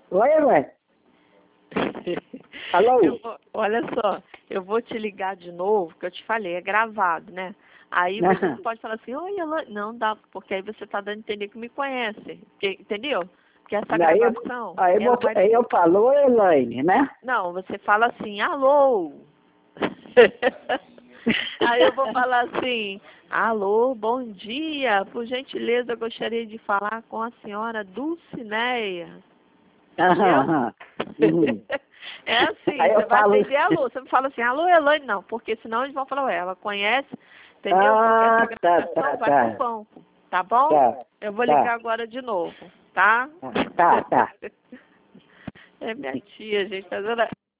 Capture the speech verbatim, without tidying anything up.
Oi, mãe. Alô? Eu vou- olha só, eu vou te ligar de novo, que eu te falei, é gravado, né? Aí você Aham. não pode falar assim, oi, Elaine. Não dá, porque aí você está dando a entender que me conhece. Que- entendeu? Porque essa Aí, eu- gravação, aí, eu ela vou- vai... aí eu falo, oi, Elaine, né? Não, você fala assim, alô. Aí eu vou falar assim, alô, bom dia. Por gentileza, eu gostaria de falar com a senhora Dulcineia. Aham, Entendeu? aham. Uhum. É assim, Aí eu você vai falo, atender alô. Você não fala assim, alô, Elaine, não, porque senão eles vão falar, ué, ela conhece, entendeu? Porque ah, essa tá, gravação tá, vai pro tá, banco, tá bom? tá, Eu vou tá, ligar agora de novo, tá? tá, tá. É minha tia, gente, fazendo